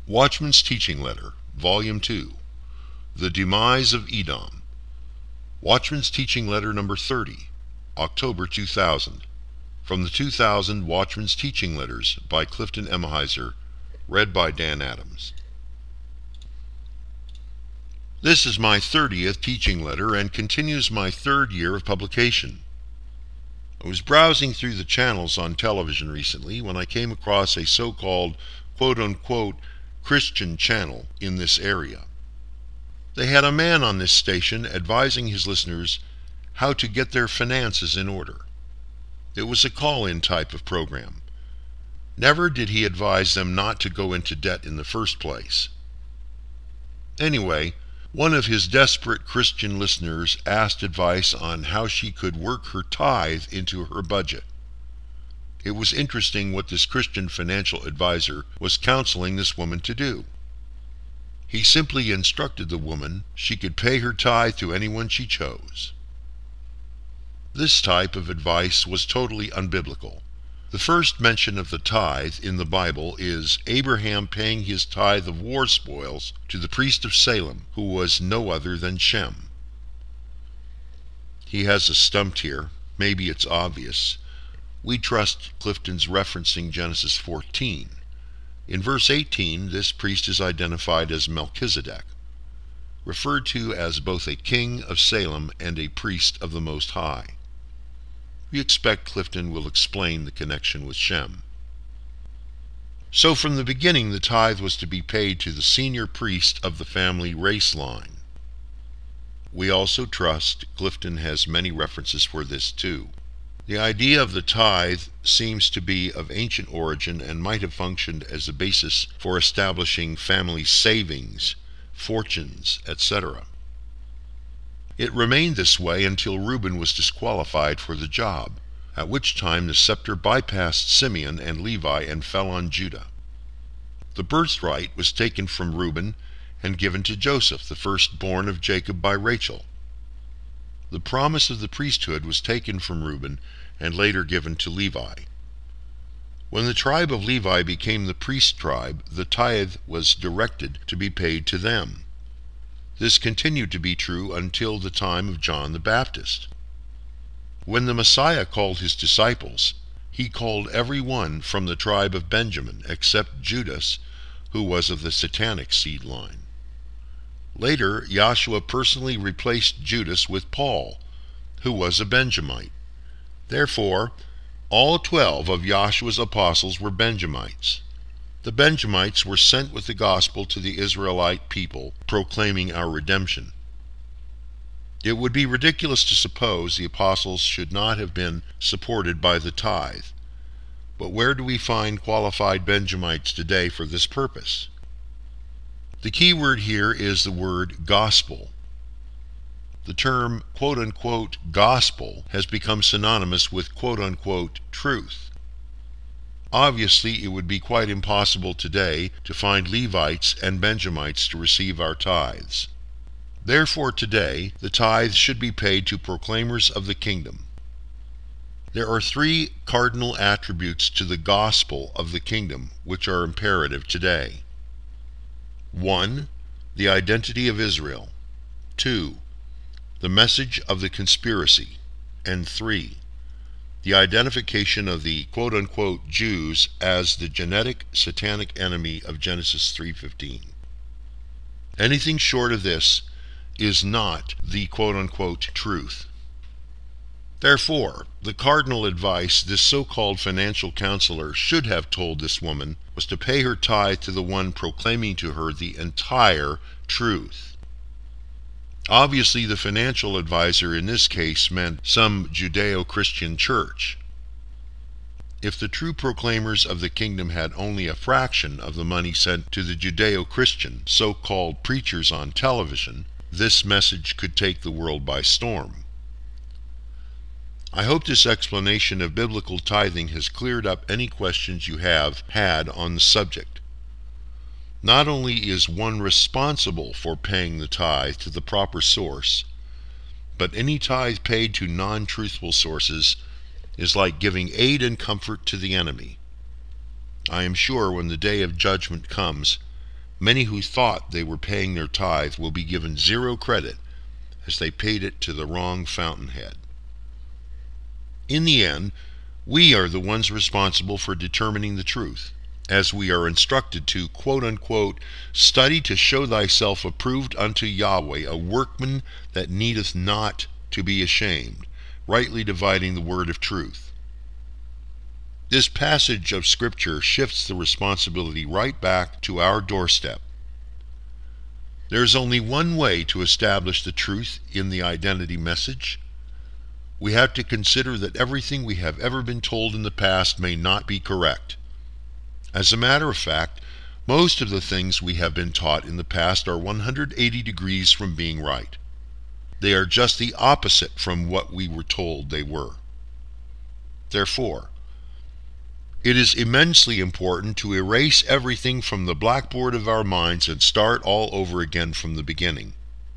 Watchman's Teaching Letter, Volume 2, The Demise of Edom. Watchman's Teaching Letter number 30, October 2000. From the 2000 Watchman's Teaching Letters by Clifton Emahiser, read by Dan Adams. This is my 30th teaching letter and continues my third year of publication. I was browsing through the channels on television recently when I came across a so-called quote-unquote Christian channel in this area. They had a man on this station advising his listeners how to get their finances in order. It was a call-in type of program. Never did he advise them not to go into debt in the first place. Anyway, one of his desperate Christian listeners asked advice on how she could work her tithe into her budget. It was interesting what this Christian financial advisor was counseling this woman to do. He simply instructed the woman she could pay her tithe to anyone she chose. This type of advice was totally unbiblical. The first mention of the tithe in the Bible is Abraham paying his tithe of war spoils to the priest of Salem, who was no other than Shem. He has us stumped here. Maybe it's obvious. We trust Clifton's referencing Genesis 14. In verse 18, this priest is identified as Melchizedek, referred to as both a king of Salem and a priest of the Most High. We expect Clifton will explain the connection with Shem. So from the beginning, the tithe was to be paid to the senior priest of the family race line. We also trust Clifton has many references for this too. The idea of the tithe seems to be of ancient origin and might have functioned as a basis for establishing family savings, fortunes, etc. It remained this way until Reuben was disqualified for the job, at which time the scepter bypassed Simeon and Levi and fell on Judah. The birthright was taken from Reuben and given to Joseph, the firstborn of Jacob, by Rachel. The promise of the priesthood was taken from Reuben and later given to Levi. When the tribe of Levi became the priest tribe, the tithe was directed to be paid to them. This continued to be true until the time of John the Baptist. When the Messiah called his disciples, he called every one from the tribe of Benjamin except Judas, who was of the Satanic seed line. Later, Yahshua personally replaced Judas with Paul, who was a Benjamite. Therefore, all 12 of Yahshua's apostles were Benjamites. The Benjamites were sent with the gospel to the Israelite people, proclaiming our redemption. It would be ridiculous to suppose the apostles should not have been supported by the tithe. But where do we find qualified Benjamites today for this purpose? The key word here is the word gospel. The term quote-unquote gospel has become synonymous with quote-unquote truth. Obviously, it would be quite impossible today to find Levites and Benjamites to receive our tithes. Therefore, today, the tithe should be paid to proclaimers of the kingdom. There are 3 cardinal attributes to the gospel of the kingdom which are imperative today. 1. The identity of Israel. 2. The message of the conspiracy. And 3. The identification of the quote-unquote Jews as the genetic satanic enemy of Genesis 3:15. Anything short of this is not the quote-unquote truth. Therefore, the cardinal advice this so-called financial counselor should have told this woman was to pay her tithe to the one proclaiming to her the entire truth. Obviously, the financial advisor in this case meant some Judeo-Christian church. If the true proclaimers of the kingdom had only a fraction of the money sent to the Judeo-Christian so-called preachers on television, this message could take the world by storm. I hope this explanation of biblical tithing has cleared up any questions you have had on the subject. Not only is one responsible for paying the tithe to the proper source, but any tithe paid to non-truthful sources is like giving aid and comfort to the enemy. I am sure when the day of judgment comes, Many who thought they were paying their tithe will be given zero credit, as they paid it to the wrong fountainhead. In the end, we are the ones responsible for determining the truth, as we are instructed to, quote-unquote, study to show thyself approved unto Yahweh, a workman that needeth not to be ashamed, rightly dividing the word of truth. This passage of Scripture shifts the responsibility right back to our doorstep. There is only one way to establish the truth in the identity message. We have to consider that everything we have ever been told in the past may not be correct. As a matter of fact, most of the things we have been taught in the past are 180 degrees from being right. They are just the opposite from what we were told they were. Therefore, it is immensely important to erase everything from the blackboard of our minds and start all over again from the beginning.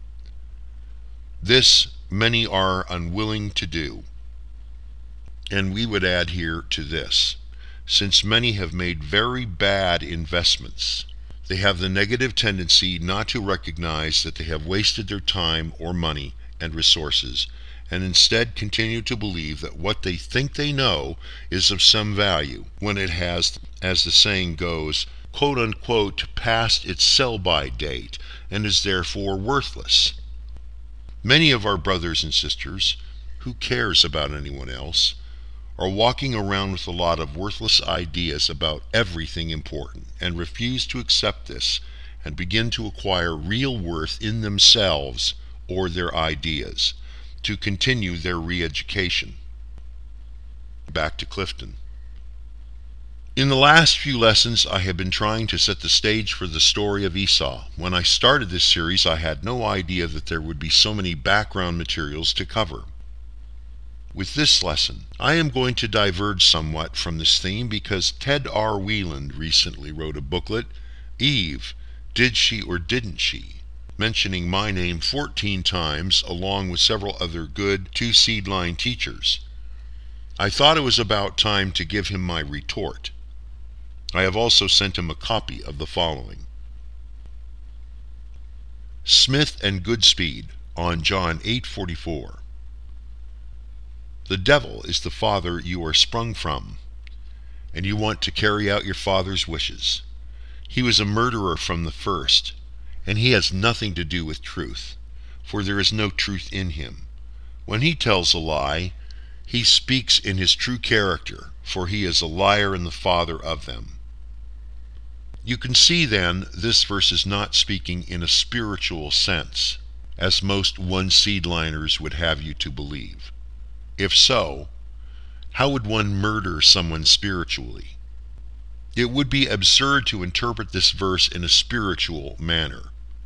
This many are unwilling to do. And we would add here to this, since many have made very bad investments, they have the negative tendency not to recognize that they have wasted their time or money and resources, and instead continue to believe that what they think they know is of some value, when it has, as the saying goes, quote-unquote, passed its sell-by date, and is therefore worthless. Many of our brothers and sisters, who cares about anyone else, are walking around with a lot of worthless ideas about everything important, and refuse to accept this and begin to acquire real worth in themselves or their ideas, to continue their re-education. Back to Clifton. In the last few lessons, I have been trying to set the stage for the story of Esau. When I started this series, I had no idea that there would be so many background materials to cover. With this lesson, I am going to diverge somewhat from this theme because Ted R. Wieland recently wrote a booklet, Eve, Did She or Didn't She?, mentioning my name 14 times along with several other good two-seed line teachers. I thought it was about time to give him my retort. I have also sent him a copy of the following. Smith and Goodspeed on John 8:44. The devil is the father you are sprung from, and you want to carry out your father's wishes. He was a murderer from the first, and he has nothing to do with truth, for there is no truth in him. When he tells a lie, he speaks in his true character, for he is a liar and the father of them. You can see then this verse is not speaking in a spiritual sense, as most one-seed-liners would have you to believe. If so, how would one murder someone spiritually? It would be absurd to interpret this verse in a spiritual manner.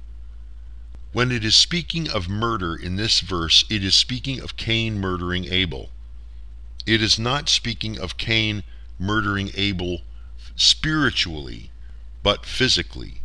When it is speaking of murder in this verse, it is speaking of Cain murdering Abel. It is not speaking of Cain murdering Abel spiritually, but physically.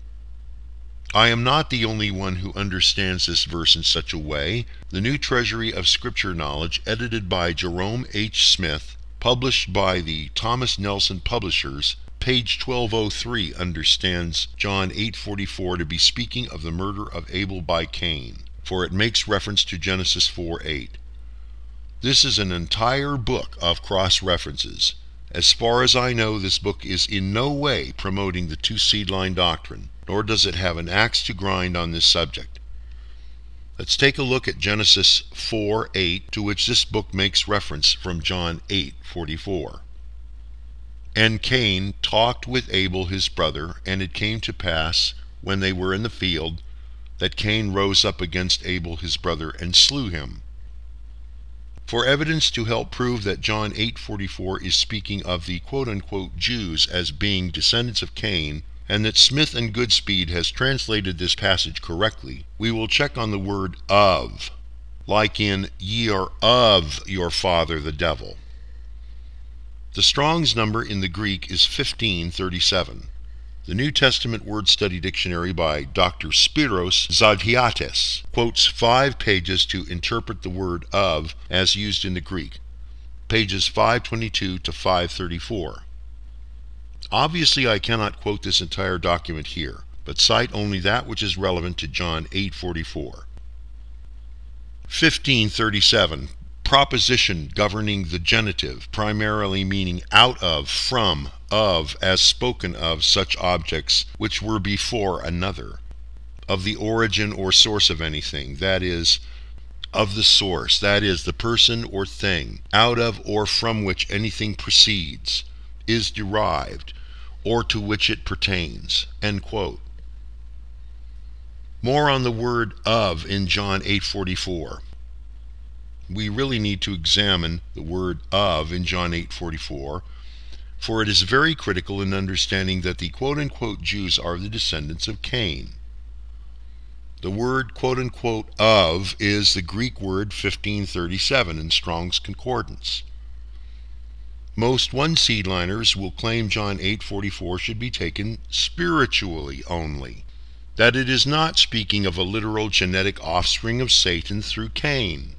I am not the only one who understands this verse in such a way. The New Treasury of Scripture Knowledge, edited by Jerome H. Smith, published by the Thomas Nelson Publishers, page 1203, understands John 8:44 to be speaking of the murder of Abel by Cain, for it makes reference to Genesis 4:8. This is an entire book of cross-references. As far as I know, this book is in no way promoting the two-seed line doctrine, nor does it have an axe to grind on this subject. Let's take a look at Genesis 4:8, to which this book makes reference from John 8:44. And Cain talked with Abel his brother, and it came to pass, when they were in the field, that Cain rose up against Abel his brother and slew him. For evidence to help prove that John 8:44 is speaking of the quote-unquote Jews as being descendants of Cain, and that Smith and Goodspeed has translated this passage correctly, we will check on the word of, like in ye are of your father the devil. The Strong's number in the Greek is 1537. The New Testament Word Study Dictionary by Dr. Spiros Zodhiates quotes 5 pages to interpret the word of as used in the Greek, pages 522 to 534. Obviously, I cannot quote this entire document here, but cite only that which is relevant to John 8:44. 1537. Proposition governing the genitive, primarily meaning out of, from, of, as spoken of such objects which were before another, of the origin or source of anything, that is, of the source, that is, the person or thing, out of or from which anything proceeds, is derived, or to which it pertains. End quote. More on the word of in John 8:44. We really need to examine the word of in John 8:44, for it is very critical in understanding that the quote-unquote Jews are the descendants of Cain. The word quote-unquote of is the Greek word 1537 in Strong's Concordance. Most one-seedliners will claim John 8:44 should be taken spiritually only, that it is not speaking of a literal genetic offspring of Satan through Cain.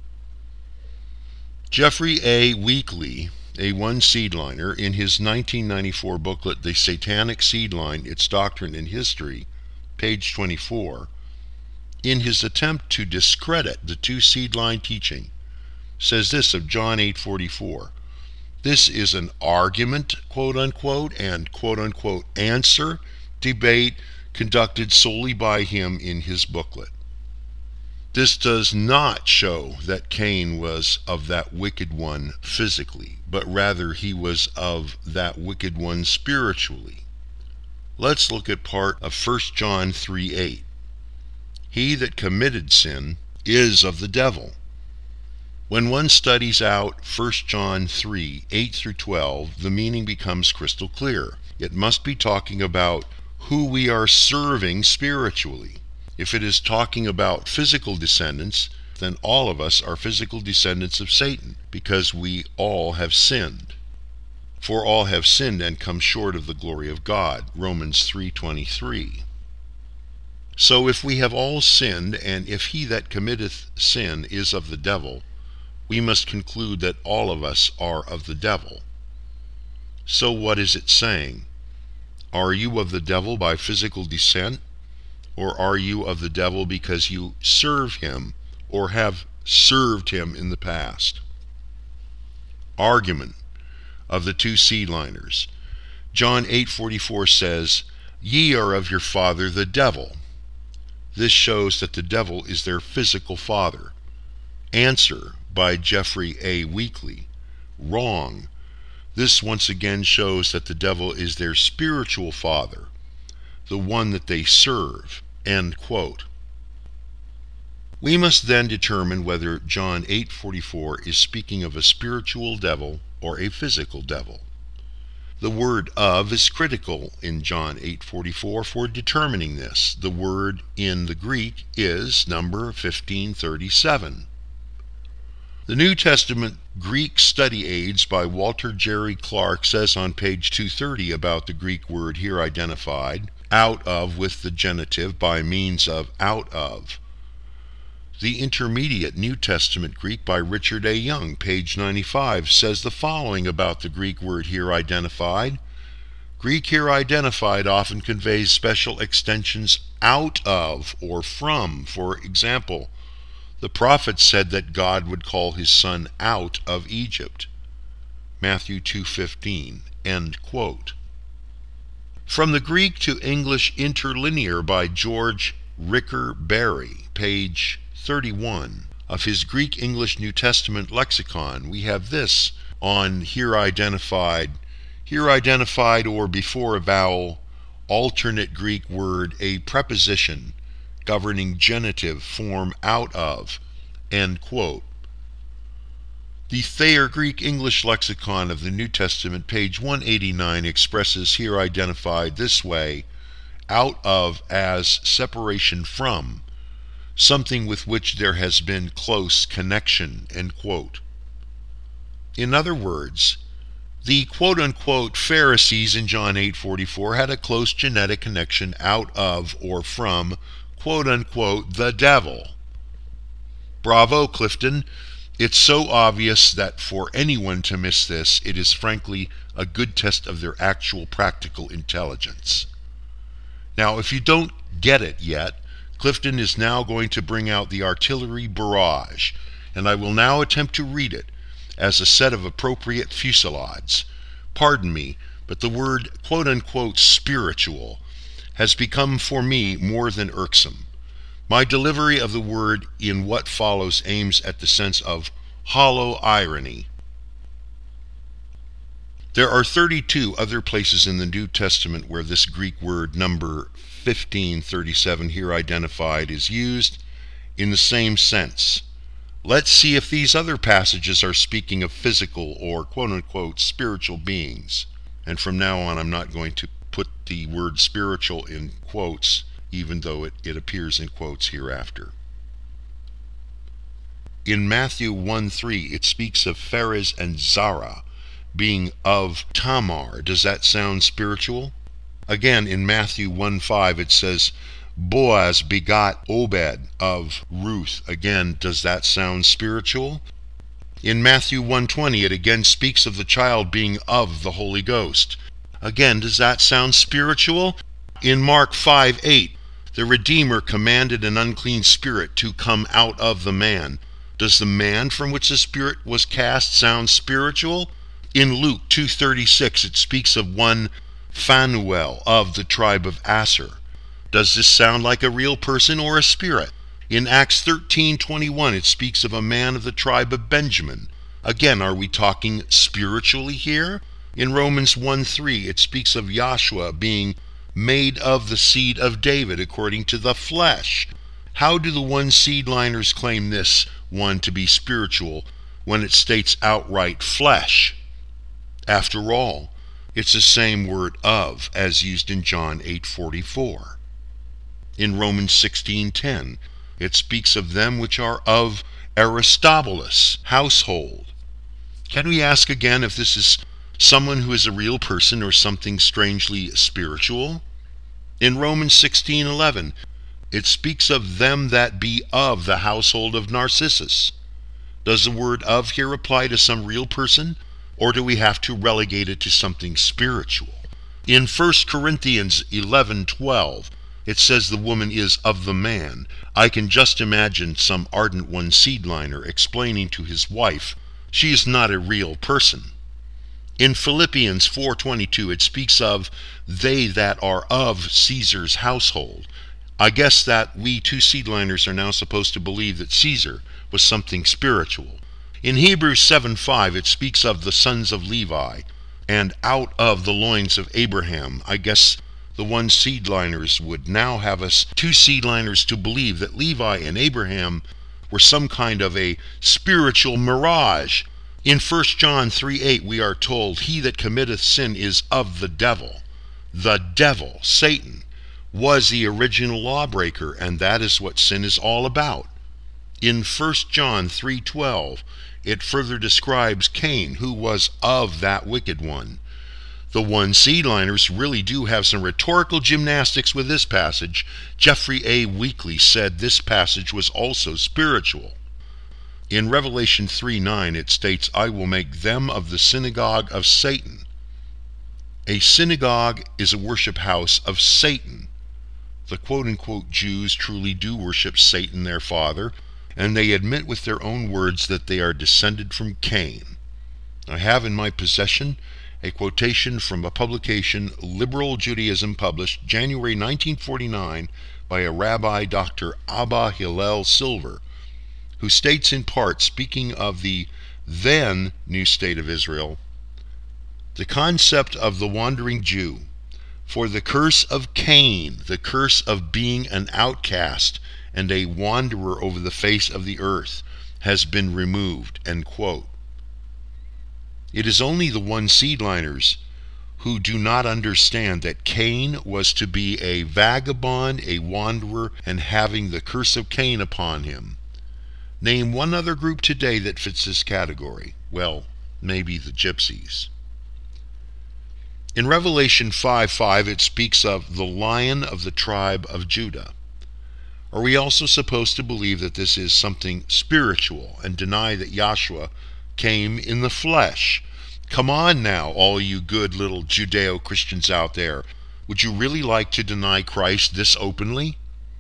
Jeffrey A. Weekly, a one-seedliner, in his 1994 booklet, The Satanic Seedline, Its Doctrine and History, page 24, in his attempt to discredit the two-seedline teaching, says this of John 8:44. This is an argument, quote-unquote, and quote-unquote answer debate conducted solely by him in his booklet. This does not show that Cain was of that wicked one physically, but rather he was of that wicked one spiritually. Let's look at part of 1 John 3:8. He that committed sin is of the devil. When one studies out 1 John 3:8 through 12, the meaning becomes crystal clear. It must be talking about who we are serving spiritually. If it is talking about physical descendants, then all of us are physical descendants of Satan, because we all have sinned. For all have sinned and come short of the glory of God, Romans 3:23. So if we have all sinned, and if he that committeth sin is of the devil, we must conclude that all of us are of the devil. So what is it saying? Are you of the devil by physical descent? Or are you of the devil because you serve him or have served him in the past? Argument of the two seedliners. John 8:44 says, Ye are of your father the devil. This shows that the devil is their physical father. Answer by Jeffrey A. Weekly. Wrong. This once again shows that the devil is their spiritual father, the one that they serve. End quote. We must then determine whether John 8:44 is speaking of a spiritual devil or a physical devil. The word of is critical in John 8:44 for determining this. The word in the Greek is number 1537. The New Testament Greek Study Aids by Walter Jerry Clark says on page 230 about the Greek word here identified, out of with the genitive by means of out of. The Intermediate New Testament Greek by Richard A. Young, page 95, says the following about the Greek word here identified. Greek here identified often conveys special extensions out of or from. For example, the prophet said that God would call his son out of Egypt. Matthew 2:15. End quote. From the Greek to English Interlinear by George Ricker Barry, page 31 of his Greek-English New Testament lexicon, we have this on here identified or before a vowel, alternate Greek word, a preposition governing genitive form out of. End quote. The Thayer Greek English Lexicon of the New Testament, page 189, expresses here identified this way, out of as separation from, something with which there has been close connection, end quote. In other words, the quote-unquote Pharisees in John 8:44 had a close genetic connection out of or from quote-unquote the devil. Bravo, Clifton. It's so obvious that for anyone to miss this, it is frankly a good test of their actual practical intelligence. Now, if you don't get it yet, Clifton is now going to bring out the artillery barrage, and I will now attempt to read it as a set of appropriate fusillades. Pardon me, but the word quote-unquote spiritual has become for me more than irksome. My delivery of the word in what follows aims at the sense of hollow irony. There are 32 other places in the New Testament where this Greek word number 1537 here identified is used in the same sense. Let's see if these other passages are speaking of physical or quote-unquote spiritual beings. And from now on, I'm not going to put the word spiritual in quotes, even though it appears in quotes hereafter. In Matthew 1:3, it speaks of Pharez and Zara being of Tamar. Does that sound spiritual? Again, in Matthew 1:5, it says, Boaz begot Obed of Ruth. Again, does that sound spiritual? In Matthew 1:20, it again speaks of the child being of the Holy Ghost. Again, does that sound spiritual? In Mark 5:8, the Redeemer commanded an unclean spirit to come out of the man. Does the man from which the spirit was cast sound spiritual? In Luke 2:36, it speaks of one Phanuel of the tribe of Aser. Does this sound like a real person or a spirit? In Acts 13:21, it speaks of a man of the tribe of Benjamin. Again, are we talking spiritually here? In Romans 1:3, it speaks of Yahshua being made of the seed of David according to the flesh. How do the one-seedliners claim this one to be spiritual when it states outright flesh? After all, it's the same word of as used in John 8:44. In Romans 16:10, it speaks of them which are of Aristobulus' household. Can we ask again if this is someone who is a real person or something strangely spiritual? In Romans 16:11, it speaks of them that be of the household of Narcissus. Does the word of here apply to some real person, or do we have to relegate it to something spiritual? In 1 Corinthians 11:12, it says the woman is of the man. I can just imagine some ardent one-seedliner explaining to his wife she is not a real person. In Philippians 4:22, it speaks of they that are of Caesar's household. I guess that we two-seedliners are now supposed to believe that Caesar was something spiritual. In Hebrews 7:5, it speaks of the sons of Levi, and out of the loins of Abraham. I guess the one-seedliners would now have us two-seedliners to believe that Levi and Abraham were some kind of a spiritual mirage. In 1 John 3:8, we are told, he that committeth sin is of the devil. The devil, Satan, was the original lawbreaker, and that is what sin is all about. In 1 John 3:12, it further describes Cain, who was of that wicked one. The one-seedliners really do have some rhetorical gymnastics with this passage. Jeffrey A. Weekly said this passage was also spiritual. In Revelation 3:9, it states, I will make them of the synagogue of Satan. A synagogue is a worship house of Satan. The quote-unquote Jews truly do worship Satan, their father, and they admit with their own words that they are descended from Cain. I have in my possession a quotation from a publication, Liberal Judaism, published January 1949 by a rabbi, Dr. Abba Hillel Silver, who states in part, speaking of the then new state of Israel, the concept of the wandering Jew, for the curse of Cain, the curse of being an outcast and a wanderer over the face of the earth, has been removed, end quote. It is only the one-seedliners who do not understand that Cain was to be a vagabond, a wanderer, and having the curse of Cain upon him. Name one other group today that fits this category. Well, maybe the gypsies. In Revelation 5:5, it speaks of the Lion of the tribe of Judah. Are we also supposed to believe that this is something spiritual and deny that Yahshua came in the flesh? Come on now, all you good little Judeo-Christians out there. Would you really like to deny Christ this openly?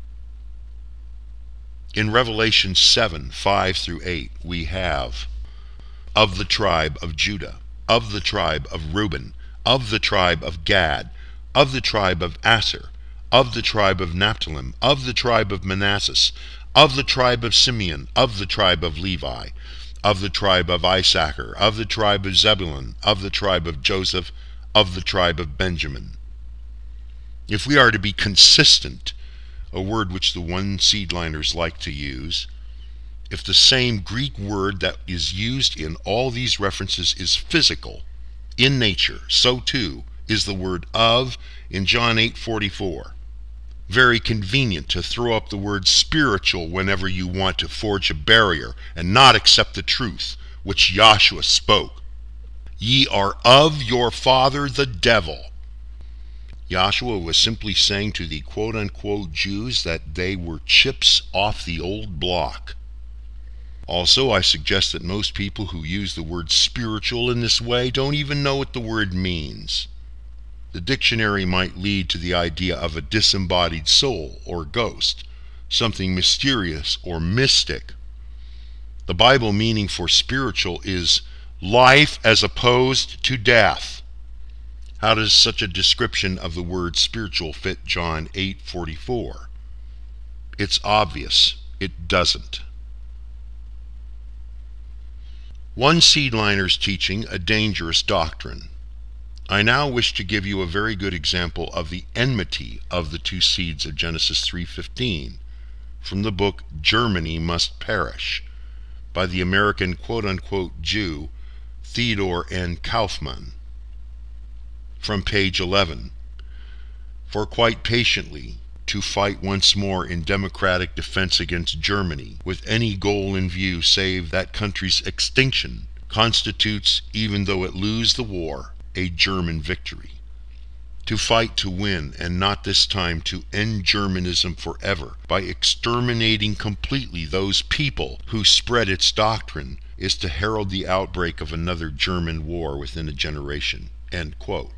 In Revelation 7, 5 through 8, we have, of the tribe of Judah, of the tribe of Reuben, of the tribe of Gad, of the tribe of Aser, of the tribe of Naphtali, of the tribe of Manasseh, of the tribe of Simeon, of the tribe of Levi, of the tribe of Issachar, of the tribe of Zebulun, of the tribe of Joseph, of the tribe of Benjamin. If we are to be consistent, a word which the one-seedliners like to use, if the same Greek word that is used in all these references is physical in nature, so too is the word of in John 8:44. Very convenient to throw up the word spiritual whenever you want to forge a barrier and not accept the truth which Yahshua spoke. Ye are of your father the devil. Yahshua was simply saying to the quote-unquote Jews that they were chips off the old block. Also, I suggest that most people who use the word spiritual in this way don't even know what the word means. The dictionary might lead to the idea of a disembodied soul or ghost, something mysterious or mystic. The Bible meaning for spiritual is life as opposed to death. How does such a description of the word spiritual fit John 8:44? It's obvious it doesn't. One-seedliners teaching a dangerous doctrine. I now wish to give you a very good example of the enmity of the two seeds of Genesis 3:15 from the book Germany Must Perish by the American quote-unquote Jew Theodor N. Kaufman. From page 11, for quite patiently to fight once more in democratic defense against Germany with any goal in view save that country's extinction constitutes, even though it lose the war, a German victory. To fight to win, and not this time to end Germanism forever by exterminating completely those people who spread its doctrine, is to herald the outbreak of another German war within a generation. End quote.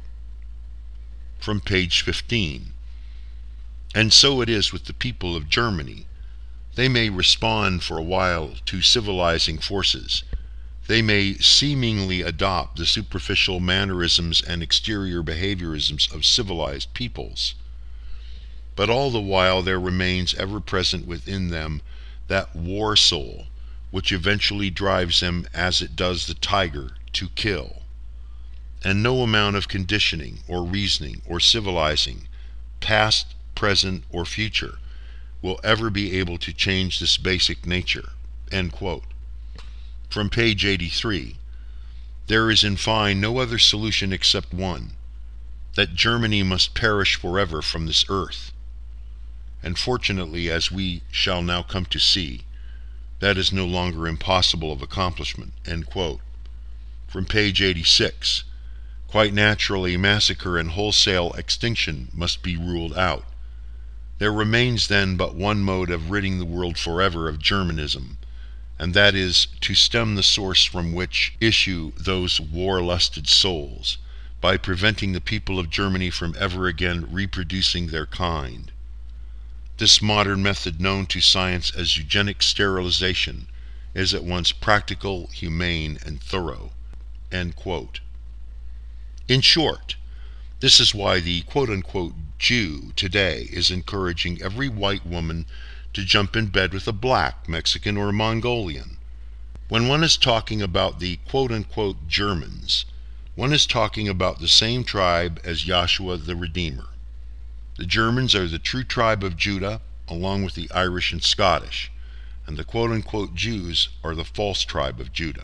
From page 15. And so it is with the people of Germany. They may respond for a while to civilizing forces. They may seemingly adopt the superficial mannerisms and exterior behaviorisms of civilized peoples. But all the while there remains ever present within them that war soul, which eventually drives them, as it does the tiger, to kill. And no amount of conditioning or reasoning or civilizing, past, present, or future, will ever be able to change this basic nature. End quote. From page 83, there is in fine no other solution except one, that Germany must perish forever from this earth. And fortunately, as we shall now come to see, that is no longer impossible of accomplishment. End quote. From page 86, quite naturally, massacre and wholesale extinction must be ruled out. There remains then but one mode of ridding the world forever of Germanism, and that is to stem the source from which issue those war-lusted souls, by preventing the people of Germany from ever again reproducing their kind. This modern method, known to science as eugenic sterilization, is at once practical, humane, and thorough. End quote. In short, this is why the quote-unquote Jew today is encouraging every white woman to jump in bed with a black, Mexican, or Mongolian. When one is talking about the quote-unquote Germans, one is talking about the same tribe as Yahshua the Redeemer. The Germans are the true tribe of Judah, along with the Irish and Scottish, and the quote-unquote Jews are the false tribe of Judah.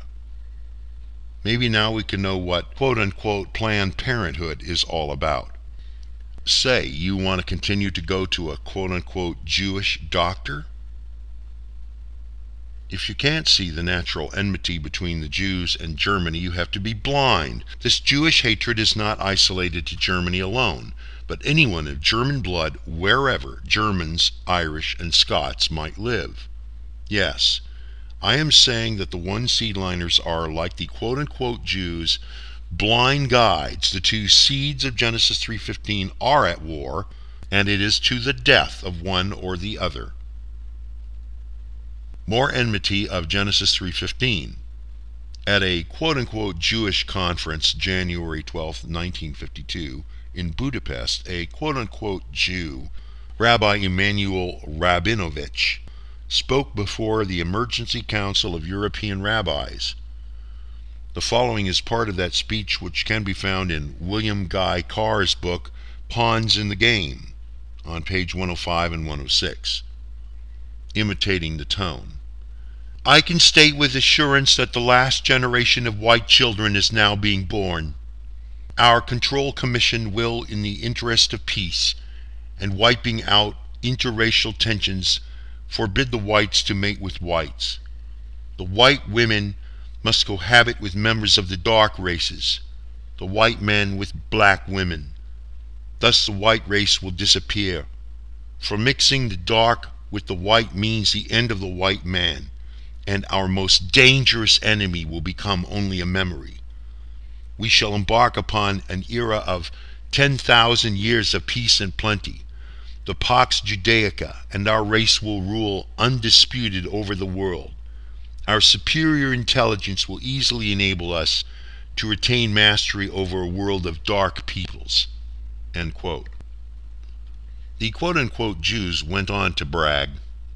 Maybe now we can know what quote-unquote Planned Parenthood is all about. Say you want to continue to go to a quote-unquote Jewish doctor? If you can't see the natural enmity between the Jews and Germany, you have to be blind. This Jewish hatred is not isolated to Germany alone, but anyone of German blood wherever Germans, Irish, and Scots might live. Yes, I am saying that the one-seedliners are, like the quote-unquote Jews, blind guides. The two seeds of Genesis 3:15 are at war, and it is to the death of one or the other. More enmity of Genesis 3:15. At a quote-unquote Jewish conference January 12, 1952, in Budapest, a quote-unquote Jew, Rabbi Emanuel Rabinovich, spoke before the Emergency Council of European Rabbis. The following is part of that speech, which can be found in William Guy Carr's book, Pawns in the Game, on page 105 and 106, imitating the tone. I can state with assurance that the last generation of white children is now being born. Our Control Commission will, in the interest of peace and wiping out interracial tensions, forbid the whites to mate with whites. The white women must cohabit with members of the dark races, the white men with black women. Thus the white race will disappear. For mixing the dark with the white means the end of the white man, and our most dangerous enemy will become only a memory. We shall embark upon an era of 10,000 years of peace and plenty, the Pax Judaica, and our race will rule undisputed over the world. Our superior intelligence will easily enable us to retain mastery over a world of dark peoples." End quote. The quote-unquote Jews went on to brag,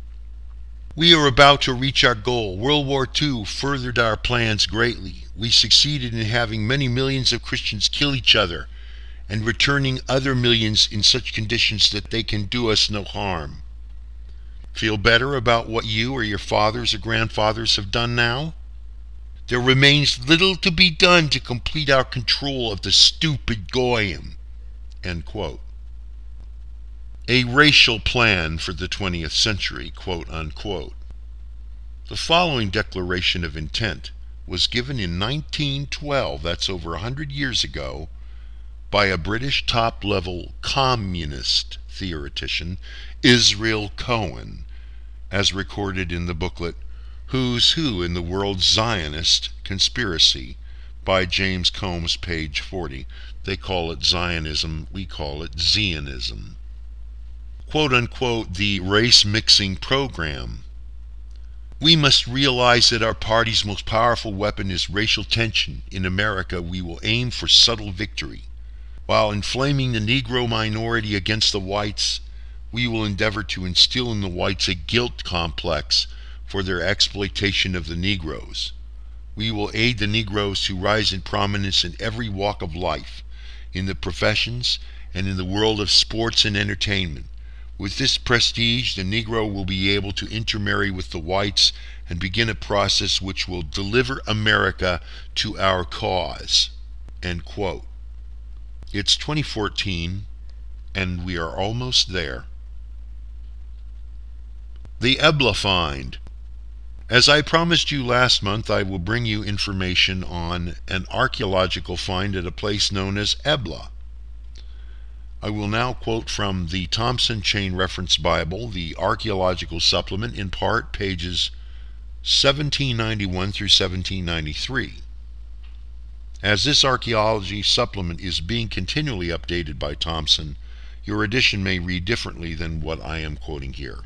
"We are about to reach our goal. World War II furthered our plans greatly. We succeeded in having many millions of Christians kill each other and returning other millions in such conditions that they can do us no harm. Feel better about what you or your fathers or grandfathers have done now? There remains little to be done to complete our control of the stupid Goyim." End quote. A racial plan for the 20th century, quote unquote. The following declaration of intent was given in 1912, that's over 100 years ago, by a British top-level communist theoretician, Israel Cohen, as recorded in the booklet Who's Who in the World Zionist Conspiracy by James Combs, page 40. They call it Zionism, we call it Zionism. Quote-unquote, the race-mixing program. "We must realize that our party's most powerful weapon is racial tension. In America, we will aim for subtle victory. While inflaming the Negro minority against the whites, we will endeavor to instill in the whites a guilt complex for their exploitation of the Negroes. We will aid the Negroes to rise in prominence in every walk of life, in the professions, and in the world of sports and entertainment. With this prestige, the Negro will be able to intermarry with the whites and begin a process which will deliver America to our cause." End quote. It's 2014, and we are almost there. The Ebla Find. As I promised you last month, I will bring you information on an archaeological find at a place known as Ebla. I will now quote from the Thompson Chain Reference Bible, the Archaeological Supplement, in part, pages 1791 through 1793. As this archaeology supplement is being continually updated by Thompson, your edition may read differently than what I am quoting here.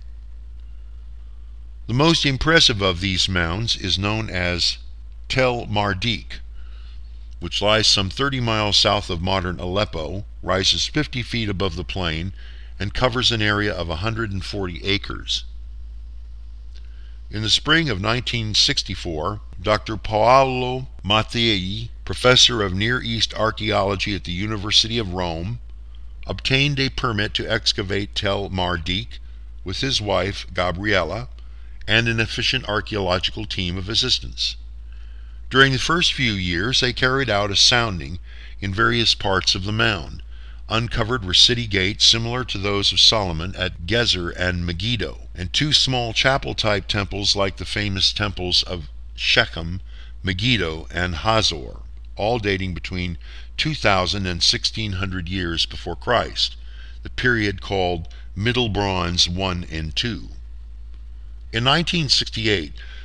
The most impressive of these mounds is known as Tel Mardik, which lies some 30 miles south of modern Aleppo, rises 50 feet above the plain, and covers an area of 140 acres. In the spring of 1964, Dr. Paolo Mattei, professor of Near East archaeology at the University of Rome, obtained a permit to excavate Tel Mardik with his wife, Gabriella, and an efficient archaeological team of assistants. During the first few years, they carried out a sounding in various parts of the mound. Uncovered were city gates similar to those of Solomon at Gezer and Megiddo, and two small chapel-type temples like the famous temples of Shechem, Megiddo, and Hazor, all dating between 2000 and 1600 years before Christ, the period called Middle Bronze I and II. In 1968,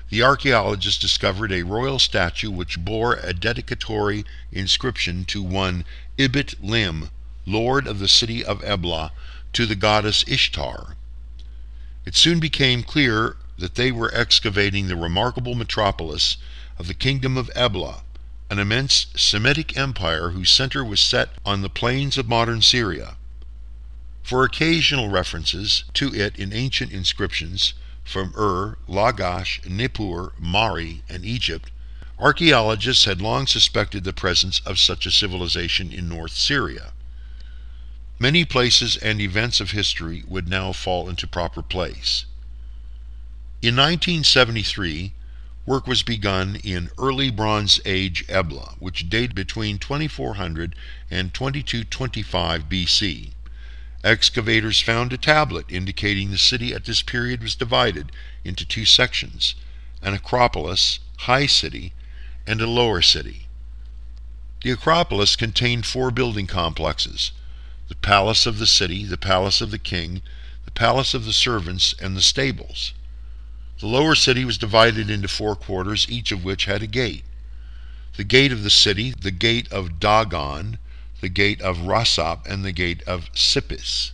the archaeologists discovered a royal statue which bore a dedicatory inscription to one Ibit Lim, lord of the city of Ebla, to the goddess Ishtar. It soon became clear that they were excavating the remarkable metropolis of the kingdom of Ebla, an immense Semitic empire whose center was set on the plains of modern Syria. For occasional references to it in ancient inscriptions from Lagash, Nippur, Mari, and Egypt, archaeologists had long suspected the presence of such a civilization in North Syria. Many places and events of history would now fall into proper place. In 1973, work was begun in early Bronze Age Ebla, which dated between 2400 and 2225 BC. Excavators found a tablet indicating the city at this period was divided into two sections, an Acropolis, High City, and a Lower City. The Acropolis contained four building complexes: the Palace of the City, the Palace of the King, the Palace of the Servants, and the Stables. The Lower City was divided into four quarters, each of which had a gate: the Gate of the City, the Gate of Dagon, the Gate of Rasap, and the Gate of Sippis.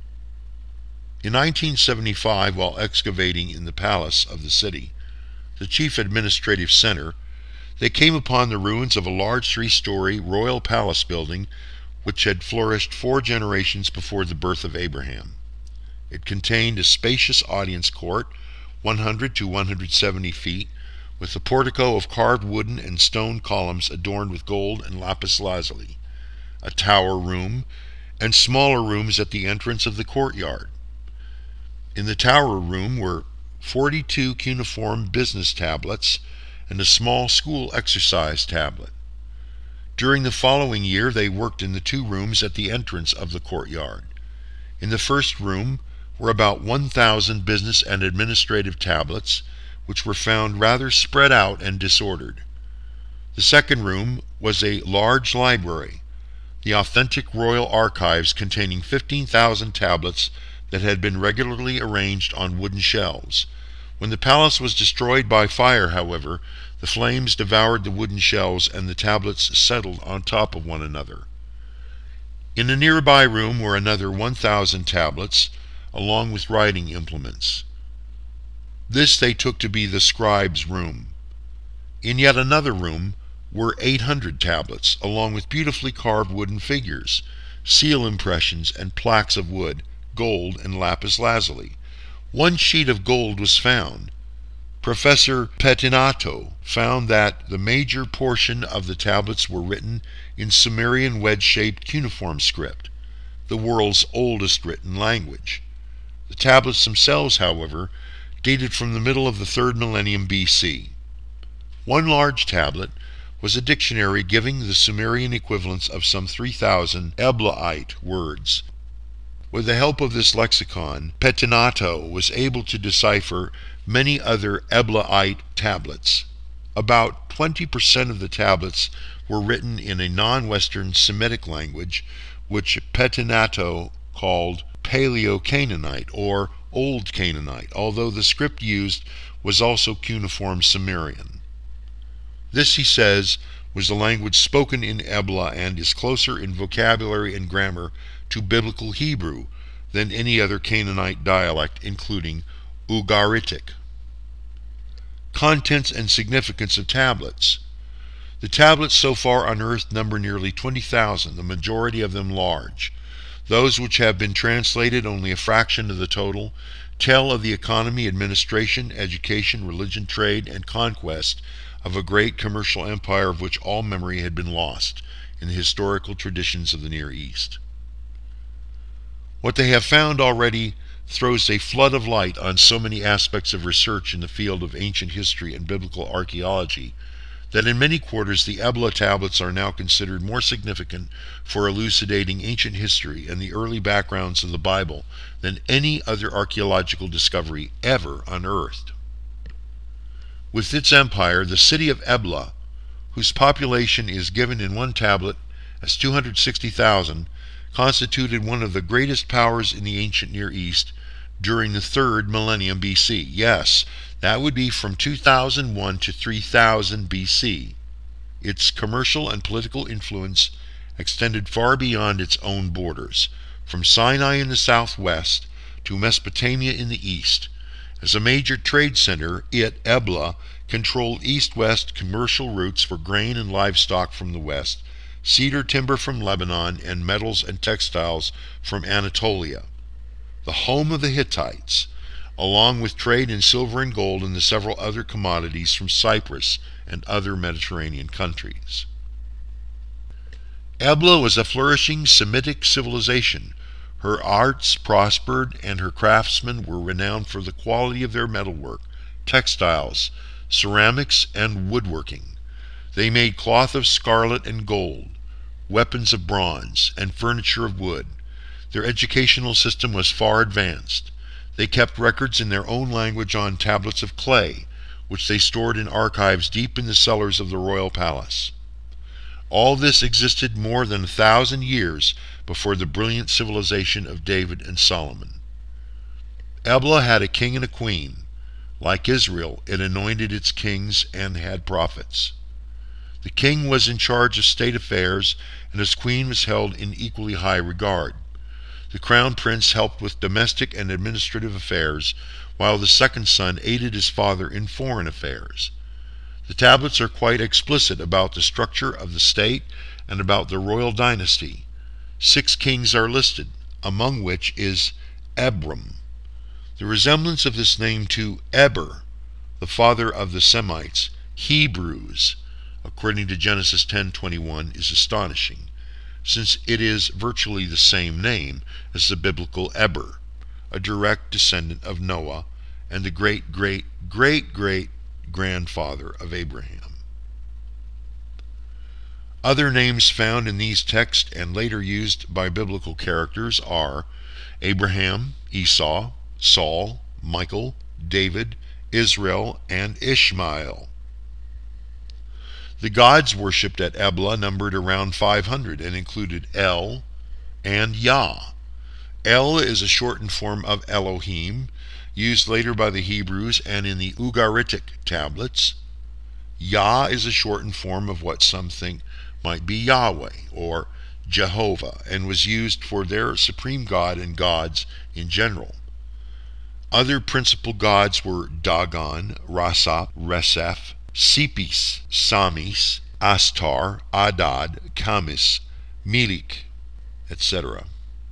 In 1975, while excavating in the Palace of the City, the chief administrative center, they came upon the ruins of a large three-story royal palace building which had flourished 4 generations before the birth of Abraham. It contained a spacious audience court, 100 to 170 feet, with a portico of carved wooden and stone columns adorned with gold and lapis lazuli, a tower room, and smaller rooms at the entrance of the courtyard. In the tower room were 42 cuneiform business tablets and a small school exercise tablet. During the following year, they worked in the 2 rooms at the entrance of the courtyard. In the first room were about 1,000 business and administrative tablets, which were found rather spread out and disordered. The second room was a large library, the authentic royal archives containing 15,000 tablets that had been regularly arranged on wooden shelves. When the palace was destroyed by fire, however, the flames devoured the wooden shelves and the tablets settled on top of one another. In a nearby room were another 1,000 tablets, along with writing implements. This they took to be the scribe's room. In yet another room were 800 tablets, along with beautifully carved wooden figures, seal impressions, and plaques of wood, gold, and lapis lazuli. One sheet of gold was found. Professor Pettinato found that the major portion of the tablets were written in Sumerian wedge-shaped cuneiform script, the world's oldest written language. The tablets themselves, however, dated from the middle of the 3rd millennium BC. One large tablet was a dictionary giving the Sumerian equivalents of some 3,000 Eblaite words. With the help of this lexicon, Pettinato was able to decipher many other Eblaite tablets. About 20% of the tablets were written in a non-Western Semitic language, which Pettinato called Paleo-Canaanite or Old Canaanite, although the script used was also cuneiform Sumerian. This, he says, was the language spoken in Ebla and is closer in vocabulary and grammar to Biblical Hebrew than any other Canaanite dialect, including Ugaritic. Contents and significance of tablets. The tablets so far unearthed number nearly 20,000, the majority of them large. Those which have been translated, only a fraction of the total, tell of the economy, administration, education, religion, trade, and conquest of a great commercial empire of which all memory had been lost in the historical traditions of the Near East. What they have found already throws a flood of light on so many aspects of research in the field of ancient history and biblical archaeology that in many quarters the Ebla tablets are now considered more significant for elucidating ancient history and the early backgrounds of the Bible than any other archaeological discovery ever unearthed. With its empire, the city of Ebla, whose population is given in one tablet as 260,000, constituted one of the greatest powers in the ancient Near East during the 3rd millennium BC. Yes, that would be from 2001 to 3000 BC. Its commercial and political influence extended far beyond its own borders, from Sinai in the southwest to Mesopotamia in the east. As a major trade center, Ebla, controlled east-west commercial routes for grain and livestock from the west, cedar timber from Lebanon, and metals and textiles from Anatolia. The home of the Hittites, along with trade in silver and gold and the several other commodities from Cyprus and other Mediterranean countries. Ebla was a flourishing Semitic civilization. Her arts prospered, and her craftsmen were renowned for the quality of their metalwork, textiles, ceramics, and woodworking. They made cloth of scarlet and gold, weapons of bronze, and furniture of wood. Their educational system was far advanced. They kept records in their own language on tablets of clay, which they stored in archives deep in the cellars of the royal palace. All this existed more than 1,000 years before the brilliant civilization of David and Solomon. Ebla had a king and a queen. Like Israel, it anointed its kings and had prophets. The king was in charge of state affairs, and his queen was held in equally high regard. The crown prince helped with domestic and administrative affairs, while the second son aided his father in foreign affairs. The tablets are quite explicit about the structure of the state and about the royal dynasty. 6 kings are listed, among which is Abram. The resemblance of this name to Eber, the father of the Semites, Hebrews, according to Genesis 10:21, is astonishing, since it is virtually the same name as the biblical Eber, a direct descendant of Noah and the great-great-great-great-grandfather of Abraham. Other names found in these texts and later used by biblical characters are Abraham, Esau, Saul, Michael, David, Israel, and Ishmael. The gods worshipped at Ebla numbered around 500 and included El and Yah. El is a shortened form of Elohim, used later by the Hebrews and in the Ugaritic tablets. Yah is a shortened form of what some think might be Yahweh or Jehovah, and was used for their supreme god and gods in general. Other principal gods were Dagon, Rasap, Reseph, Sipis, Samis, Astar, Adad, Kamis, Melik, etc.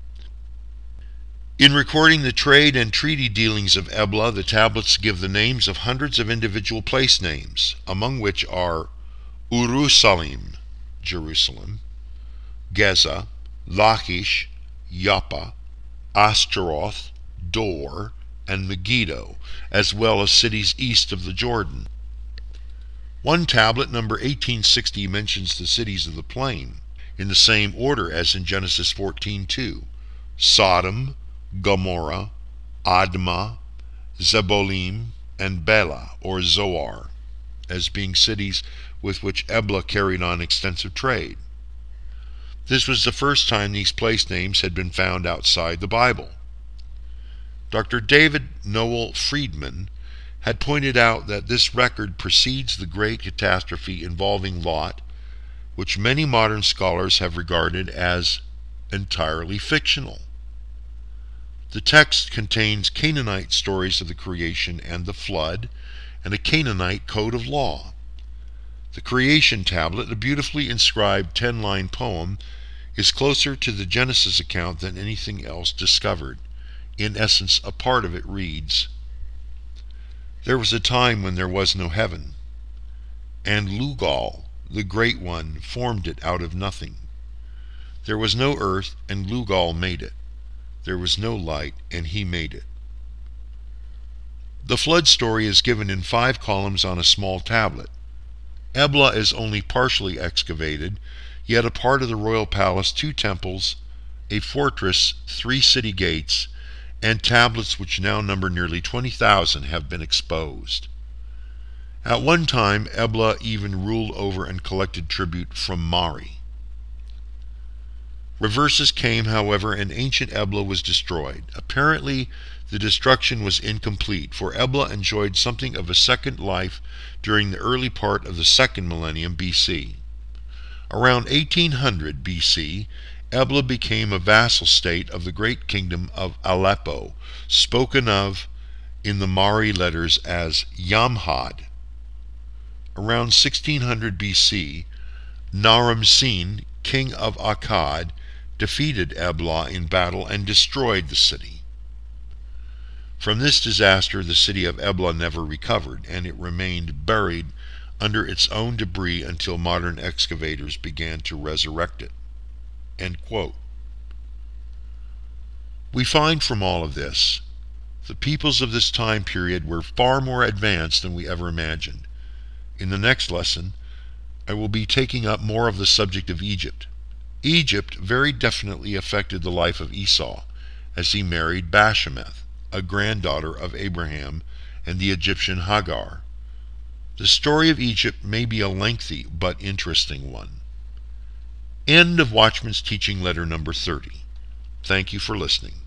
In recording the trade and treaty dealings of Ebla, the tablets give the names of hundreds of individual place names, among which are Urusalim, Jerusalem, Geza, Lachish, Joppa, Ashtaroth, Dor, and Megiddo, as well as cities east of the Jordan. One tablet, number 1860, mentions the cities of the plain, in the same order as in Genesis 14:2, Sodom, Gomorrah, Admah, Zebolim, and Bela, or Zoar, as being cities with which Ebla carried on extensive trade. This was the first time these place names had been found outside the Bible. Dr. David Noel Friedman had pointed out that this record precedes the great catastrophe involving Lot, which many modern scholars have regarded as entirely fictional. The text contains Canaanite stories of the creation and the flood, and a Canaanite code of law. The creation tablet, a beautifully inscribed 10-line poem, is closer to the Genesis account than anything else discovered. In essence, a part of it reads, "There was a time when there was no heaven, and Lugal, the Great One, formed it out of nothing. There was no earth, and Lugal made it. There was no light, and he made it." The flood story is given in 5 columns on a small tablet. Ebla is only partially excavated, yet a part of the royal palace, 2 temples, a fortress, 3 city gates, and tablets which now number nearly 20,000 have been exposed. At one time, Ebla even ruled over and collected tribute from Mari. Reverses came, however, and ancient Ebla was destroyed. Apparently, the destruction was incomplete, for Ebla enjoyed something of a second life during the early part of the second millennium BC. Around 1800 BC, Ebla became a vassal state of the great kingdom of Aleppo, spoken of in the Mari letters as Yamhad. Around 1600 BC, Naram-Sin, king of Akkad, defeated Ebla in battle and destroyed the city. From this disaster, the city of Ebla never recovered, and it remained buried under its own debris until modern excavators began to resurrect it." End quote. We find from all of this, the peoples of this time period were far more advanced than we ever imagined. In the next lesson, I will be taking up more of the subject of Egypt. Egypt very definitely affected the life of Esau, as he married Bashemath, a granddaughter of Abraham and the Egyptian Hagar. The story of Egypt may be a lengthy but interesting one. End of Watchman's Teaching Letter number 30. Thank you for listening.